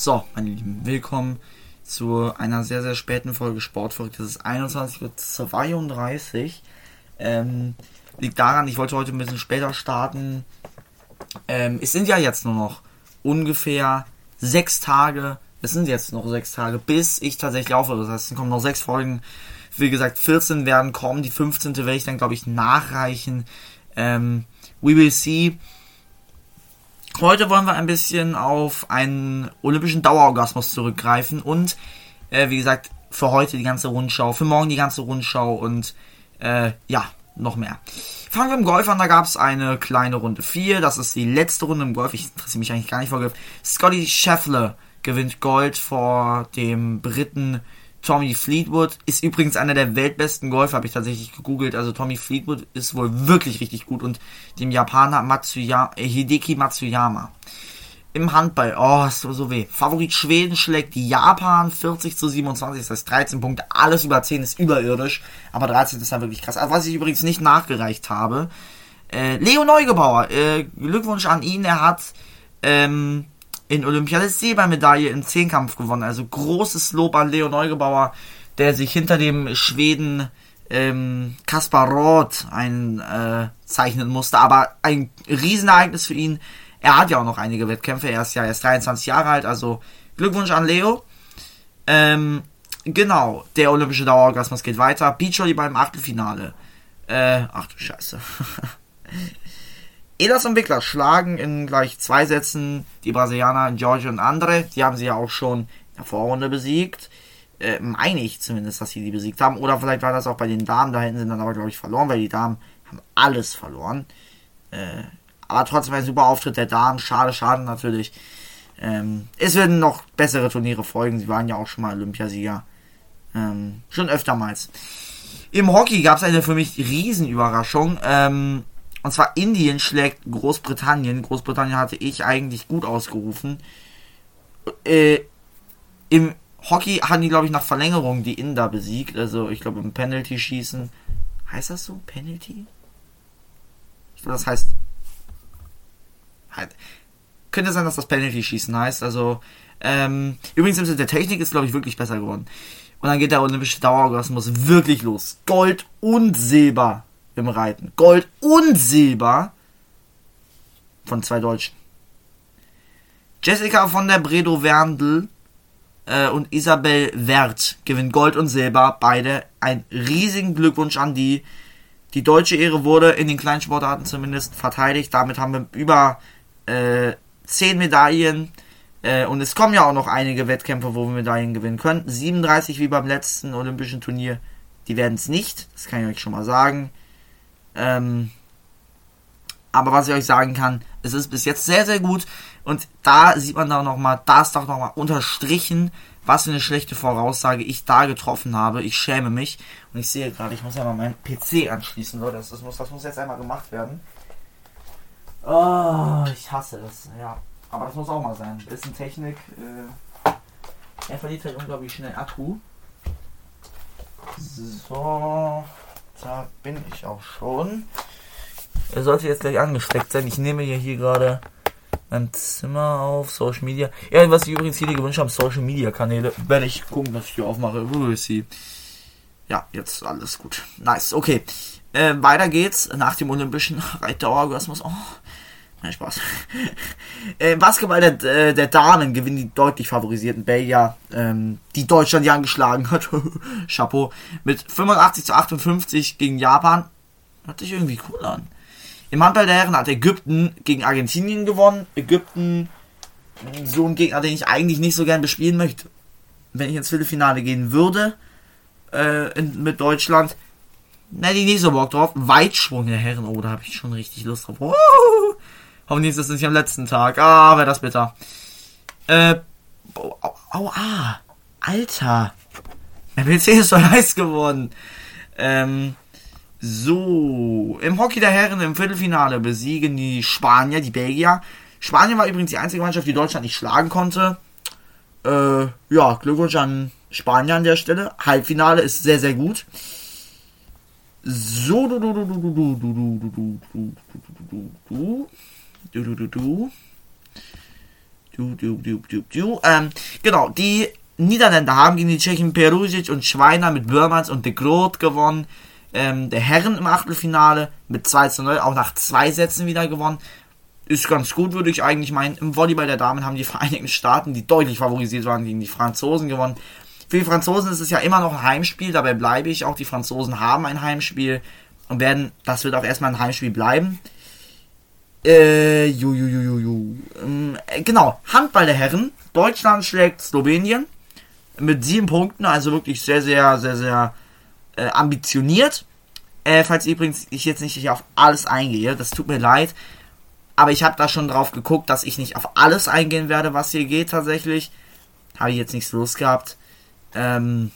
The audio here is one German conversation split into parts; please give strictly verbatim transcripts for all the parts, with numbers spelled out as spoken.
So, meine Lieben, willkommen zu einer sehr, sehr späten Folge Sportverrückt. Das ist einundzwanzig Uhr zweiunddreißig. Ähm, liegt daran, ich wollte heute ein bisschen später starten. Ähm, es sind ja jetzt nur noch ungefähr sechs Tage. Es sind jetzt noch sechs Tage, bis ich tatsächlich aufhöre. Das heißt, es kommen noch sechs Folgen. Wie gesagt, vierzehn werden kommen. Die fünfzehnte werde ich dann, glaube ich, nachreichen. Ähm, we will see. Heute wollen wir ein bisschen auf einen olympischen Dauerorgasmus zurückgreifen und, äh, wie gesagt, für heute die ganze Rundschau, für morgen die ganze Rundschau und, äh, ja, noch mehr. Fangen wir im Golf an, da gab es eine kleine Runde vier, das ist die letzte Runde im Golf, ich interessiere mich eigentlich gar nicht für Golf. Scotty Scheffler gewinnt Gold vor dem Briten Tommy Fleetwood, ist übrigens einer der weltbesten Golfer, habe ich tatsächlich gegoogelt. Also Tommy Fleetwood ist wohl wirklich richtig gut und dem Japaner Matsuya, äh, Hideki Matsuyama. Im Handball, oh, ist so, so weh. Favorit Schweden schlägt die Japan vierzig zu siebenundzwanzig, das heißt dreizehn Punkte, alles über zehn ist überirdisch, aber dreizehn ist dann wirklich krass. Also was ich übrigens nicht nachgereicht habe, äh, Leo Neugebauer, äh, Glückwunsch an ihn, er hat, ähm, in Olympia eine Silbermedaille im Zehnkampf gewonnen. Also großes Lob an Leo Neugebauer, der sich hinter dem Schweden ähm, Kaspar Roth einzeichnen äh, musste. Aber ein Riesenereignis für ihn. Er hat ja auch noch einige Wettkämpfe. Er ist ja erst dreiundzwanzig Jahre alt. Also Glückwunsch an Leo. Ähm, genau, der olympische Dauerorgasmus geht weiter. Beachvolleyball im Achtelfinale. Äh, ach du Scheiße. Ehlers und Wickler schlagen in gleich zwei Sätzen die Brasilianer Giorgio und Andre. Die haben sie ja auch schon in der Vorrunde besiegt. Äh, meine ich zumindest, dass sie die besiegt haben. Oder vielleicht war das auch bei den Damen. Da hätten sie dann aber, glaube ich, verloren, weil die Damen haben alles verloren. Äh, aber trotzdem ein super Auftritt der Damen. Schade, schade natürlich. Ähm, es werden noch bessere Turniere folgen. Sie waren ja auch schon mal Olympiasieger. Ähm, schon öftermals. Im Hockey gab es eine für mich Riesenüberraschung. Ähm, Und zwar Indien schlägt Großbritannien. Großbritannien hatte ich eigentlich gut ausgerufen. Äh, Im Hockey haben die, glaube ich, nach Verlängerung die Inder besiegt. Also ich glaube im Penalty-Schießen. Heißt das so? Penalty? Ich glaube, das heißt... Halt. Könnte sein, dass das Penalty-Schießen heißt. Also, ähm, übrigens in der Technik ist, glaube ich, wirklich besser geworden. Und dann geht der olympische Dauerorgasmus wirklich los. Gold und Silber im Reiten. Gold und Silber von zwei Deutschen. Jessica von der Bredow-Werndl äh, und Isabel Werth gewinnen Gold und Silber. Beide. Ein riesigen Glückwunsch an die. Die deutsche Ehre wurde in den kleinen Sportarten zumindest verteidigt. Damit haben wir über äh, zehn Medaillen. Äh, und es kommen ja auch noch einige Wettkämpfe, wo wir Medaillen gewinnen können. siebenunddreißig wie beim letzten olympischen Turnier. Die werden es nicht. Das kann ich euch schon mal sagen. Ähm, aber was ich euch sagen kann, es ist bis jetzt sehr, sehr gut. Und da sieht man doch nochmal, da ist doch nochmal unterstrichen, was für eine schlechte Voraussage ich da getroffen habe. Ich schäme mich. Und ich sehe gerade, ich muss ja mal meinen P C anschließen, Leute. Das, das, muss, das muss jetzt einmal gemacht werden. Oh, ich hasse das. Ja, aber das muss auch mal sein. Ein bisschen Technik. Äh, er verliert halt unglaublich schnell Akku. So... Da bin ich auch schon. Er sollte jetzt gleich angesteckt sein. Ich nehme hier, hier gerade mein Zimmer auf, Social Media. Ja, was ich übrigens hier gewünscht habe, Social Media Kanäle. Werde ich gucken, dass ich die aufmache. Wo ist sie? Ja, jetzt alles gut. Nice, okay. Äh, weiter geht's nach dem olympischen Reitdauerorgasmus. Oh, nein, Spaß. Im Basketball der, der Damen gewinnen die deutlich favorisierten Belgier, ähm, die Deutschland ja angeschlagen hat. Chapeau. Mit fünfundachtzig zu achtundfünfzig gegen Japan. Hört sich irgendwie cool an. Im Handball der Herren hat Ägypten gegen Argentinien gewonnen. Ägypten, so ein Gegner, den ich eigentlich nicht so gern bespielen möchte. Wenn ich ins Viertelfinale gehen würde, äh, in, mit Deutschland, hätte ich nicht so Bock drauf. Weitsprung der Herren, oh, da habe ich schon richtig Lust drauf. Oh! Hoffentlich ist das nicht am letzten Tag. Ah, wäre das bitter. Äh, oh, oh, oh, ah, Alter. Mein P C ist so heiß geworden. Ähm, so. Im Hockey der Herren im Viertelfinale besiegen die Spanier, die Belgier. Spanien war übrigens die einzige Mannschaft, die Deutschland nicht schlagen konnte. Äh, ja, Glückwunsch an Spanier an der Stelle. Halbfinale ist sehr, sehr gut. So, du, du, du, du, du, du, du, du, du, du, du, du, du, du, du, du. Du, du, du, du, du. Ähm, genau, die Niederländer haben gegen die Tschechen Perusic und Schweiner mit Börmans und de Groot gewonnen. Ähm, der Herren im Achtelfinale mit zwei zu null, auch nach zwei Sätzen wieder gewonnen. Ist ganz gut, würde ich eigentlich meinen. Im Volleyball der Damen haben die Vereinigten Staaten, die deutlich favorisiert waren, gegen die Franzosen gewonnen. Für die Franzosen ist es ja immer noch ein Heimspiel, dabei bleibe ich. Auch die Franzosen haben ein Heimspiel und werden, das wird auch erstmal ein Heimspiel bleiben. Äh, ju, ju, ju, ju, ju. Ähm, genau, Handball der Herren. Deutschland schlägt Slowenien mit sieben Punkten, also wirklich sehr, sehr, sehr, sehr äh, ambitioniert. Äh, falls übrigens ich jetzt nicht auf alles eingehe, das tut mir leid. Aber ich habe da schon drauf geguckt, dass ich nicht auf alles eingehen werde, was hier geht tatsächlich. Habe ich jetzt nicht so Lust gehabt. Ähm,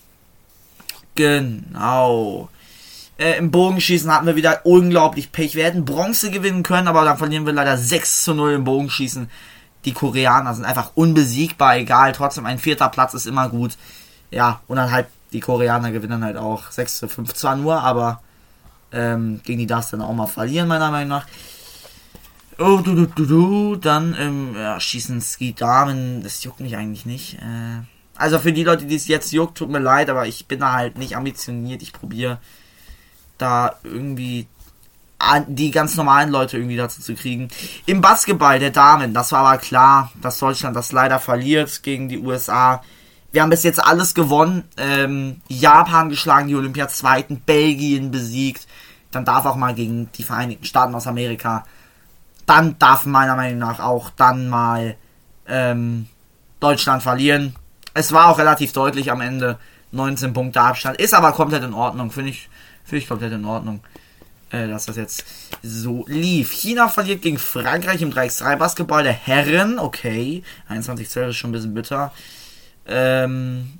genau. Äh, Im Bogenschießen hatten wir wieder unglaublich Pech. Wir hätten Bronze gewinnen können, aber dann verlieren wir leider sechs zu null im Bogenschießen. Die Koreaner sind einfach unbesiegbar, egal. Trotzdem ein vierter Platz ist immer gut. Ja, und dann halt die Koreaner gewinnen halt auch sechs zu fünf zwar nur, aber ähm, gegen die darfst du dann auch mal verlieren, meiner Meinung nach. Oh, du, du, du, du. Dann ähm, ja, schießen Ski-Damen, das juckt mich eigentlich nicht. Äh, also für die Leute, die es jetzt juckt, tut mir leid, aber ich bin da halt nicht ambitioniert. Ich probiere da irgendwie die ganz normalen Leute irgendwie dazu zu kriegen. Im Basketball der Damen, das war aber klar, dass Deutschland das leider verliert gegen die U S A. Wir haben bis jetzt alles gewonnen. Ähm, Japan geschlagen, die Olympiazweiten, Belgien besiegt. Dann darf auch mal gegen die Vereinigten Staaten aus Amerika. Dann darf meiner Meinung nach auch dann mal ähm, Deutschland verlieren. Es war auch relativ deutlich am Ende. neunzehn Punkte Abstand. Ist aber komplett in Ordnung. Finde ich, finde ich komplett in Ordnung, äh, dass das jetzt so lief. China verliert gegen Frankreich im drei gegen drei Basketball der Herren. Okay. einundzwanzig zwölf ist schon ein bisschen bitter. Ähm,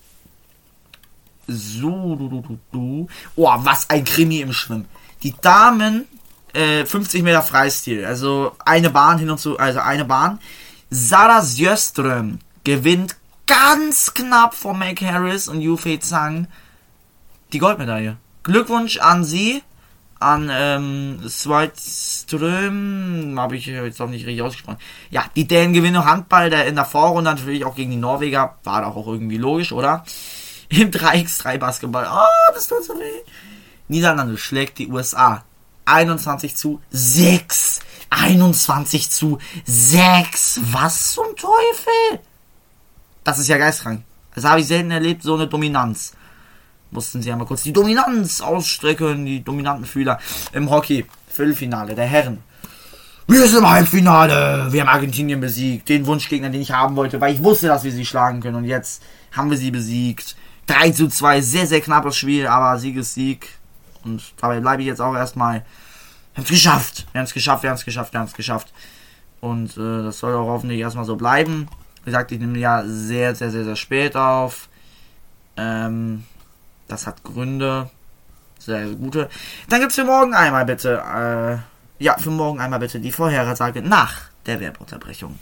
so, du, du, du, du. Oh, was ein Krimi im Schwimmen. Die Damen, äh, fünfzig Meter Freistil. Also eine Bahn hin und zu, also eine Bahn. Sarah Sjöström gewinnt ganz knapp vor Meg Harris und Yufei Zhang die Goldmedaille. Glückwunsch an sie, an ähm, Sjöström, habe ich jetzt auch nicht richtig ausgesprochen. Ja, die Dänen gewinnen Handball, der in der Vorrunde natürlich auch gegen die Norweger, war doch auch irgendwie logisch, oder? Im drei gegen drei Basketball, oh, das tut so weh. Niederlande schlägt die U S A einundzwanzig zu sechs. einundzwanzig zu sechs. Was zum Teufel? Das ist ja geistkrank. Das habe ich selten erlebt, so eine Dominanz. Mussten sie einmal kurz die Dominanz ausstrecken, die dominanten Fühler. Im Hockey, Viertelfinale der Herren. Wir sind im Halbfinale. Wir haben Argentinien besiegt. Den Wunschgegner, den ich haben wollte, weil ich wusste, dass wir sie schlagen können. Und jetzt haben wir sie besiegt. drei zu zwei, sehr, sehr knappes Spiel, aber Sieg ist Sieg. Und dabei bleibe ich jetzt auch erstmal. Wir haben es geschafft. Wir haben es geschafft, wir haben es geschafft, wir haben es geschafft. Und äh, das soll auch hoffentlich erstmal so bleiben. Wie gesagt, ich nehme ja sehr, sehr, sehr, sehr spät auf. Ähm, das hat Gründe. Sehr, sehr gute. Dann gibt es für morgen einmal bitte, äh, ja, für morgen einmal bitte die Vorhersage nach der Werbeunterbrechung.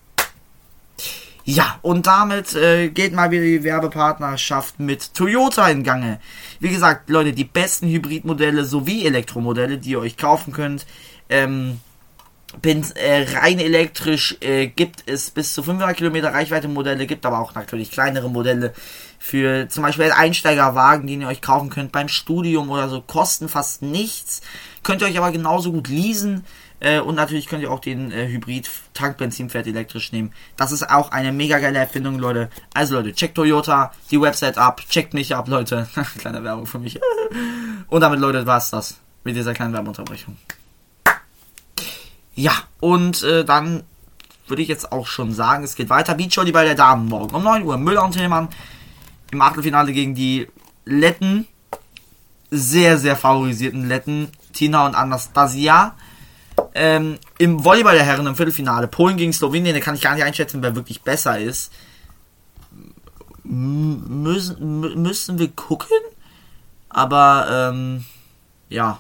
Ja, und damit äh, geht mal wieder die Werbepartnerschaft mit Toyota in Gange. Wie gesagt, Leute, die besten Hybridmodelle sowie Elektromodelle, die ihr euch kaufen könnt. Ähm, bin, äh, rein elektrisch äh, gibt es bis zu fünfhundert Kilometer Reichweite Modelle, gibt aber auch natürlich kleinere Modelle für zum Beispiel einen Einsteigerwagen, den ihr euch kaufen könnt beim Studium oder so, kosten fast nichts, könnt ihr euch aber genauso gut leasen. Äh, und natürlich könnt ihr auch den äh, Hybrid Tankbenzinpferd elektrisch nehmen. Das ist auch eine mega geile Erfindung, Leute. Also Leute, checkt Toyota, die Website ab, checkt mich ab, Leute. Kleine Werbung für mich. Und damit, Leute, war's das mit dieser kleinen Werbeunterbrechung. Ja, und äh, dann würde ich jetzt auch schon sagen, es geht weiter. Beachvolleyball der Damen morgen um neun Uhr. Müller und Tillmann im Achtelfinale gegen die Letten. Sehr, sehr favorisierten Letten. Tina und Anastasia. Ähm, Im Volleyball der Herren im Viertelfinale Polen gegen Slowenien, da kann ich gar nicht einschätzen, wer wirklich besser ist. M- müssen, m- müssen wir gucken, aber ähm, ja,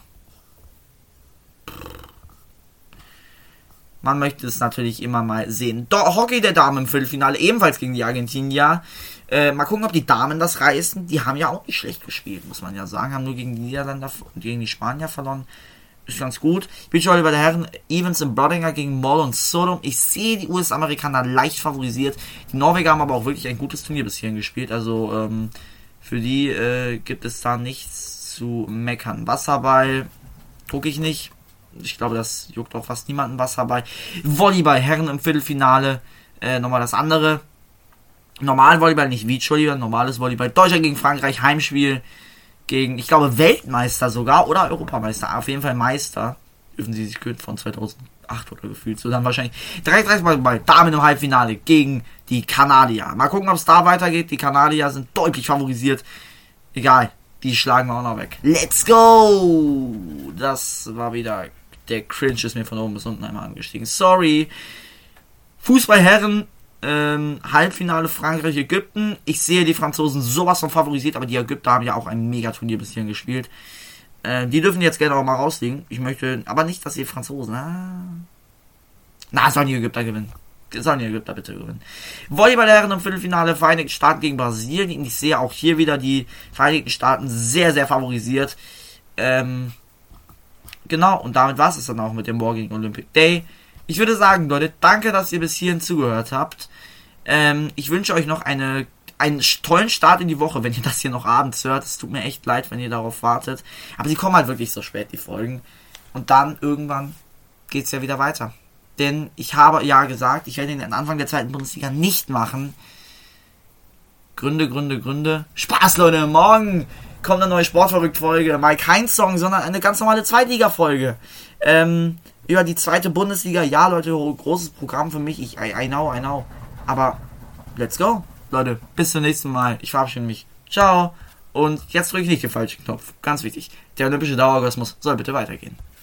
man möchte es natürlich immer mal sehen. Do- Hockey der Damen im Viertelfinale, ebenfalls gegen die Argentinier. Äh, mal gucken, ob die Damen das reißen. Die haben ja auch nicht schlecht gespielt, muss man ja sagen, haben nur gegen die Niederländer und gegen die Spanier verloren. ist ganz gut. Beachvolleyball der Herren, Evans in Brodinger gegen Moll und Sodom. Ich sehe die U S-Amerikaner leicht favorisiert. Die Norweger haben aber auch wirklich ein gutes Turnier bis hierhin gespielt. Also ähm, für die äh, gibt es da nichts zu meckern. Wasserball gucke ich nicht. Ich glaube, das juckt auch fast niemanden. Wasserball. Volleyball, Herren im Viertelfinale. Äh, nochmal das andere. Normal Volleyball, nicht Beachvolleyball, normales Volleyball. Deutschland gegen Frankreich, Heimspiel. Gegen, ich glaube, Weltmeister sogar oder Europameister. Auf jeden Fall Meister. Dürfen sie sich kühlen von zweitausendacht oder gefühlt. So dann wahrscheinlich dreiunddreißig Mal bei Damen im Halbfinale gegen die Kanadier. Mal gucken, ob es da weitergeht. Die Kanadier sind deutlich favorisiert. Egal, die schlagen wir auch noch weg. Let's go! Das war wieder, der Cringe ist mir von oben bis unten einmal angestiegen. Sorry. Fußballherren. Ähm, Halbfinale Frankreich-Ägypten. Ich sehe die Franzosen sowas von favorisiert, aber die Ägypter haben ja auch ein Megaturnier bis hierhin gespielt. Äh, die dürfen jetzt gerne auch mal rausliegen. Ich möchte aber nicht, dass die Franzosen... Ah, na, sollen die Ägypter gewinnen. Sollen die Ägypter bitte gewinnen. Volleyball der Herren im Viertelfinale Vereinigten Staaten gegen Brasilien. Ich sehe auch hier wieder die Vereinigten Staaten sehr, sehr favorisiert. Ähm, genau, und damit war es dann auch mit dem morgigen Olympic Day. Ich würde sagen, Leute, danke, dass ihr bis hierhin zugehört habt. Ähm, ich wünsche euch noch eine, einen tollen Start in die Woche, wenn ihr das hier noch abends hört. Es tut mir echt leid, wenn ihr darauf wartet. Aber sie kommen halt wirklich so spät, die Folgen. Und dann irgendwann geht's ja wieder weiter. Denn ich habe ja gesagt, ich werde den Anfang der zweiten Bundesliga nicht machen. Gründe, Gründe, Gründe. Spaß, Leute, morgen kommt eine neue Sportverrückt-Folge. Mal kein Song, sondern eine ganz normale Zweitliga-Folge. Ähm... Über die zweite Bundesliga, ja Leute, großes Programm für mich, ich, I, I know, I know, aber let's go, Leute, bis zum nächsten Mal, ich verabschiede mich, ciao, und jetzt drücke ich nicht den falschen Knopf, ganz wichtig, der olympische Dauerorgasmus soll bitte weitergehen.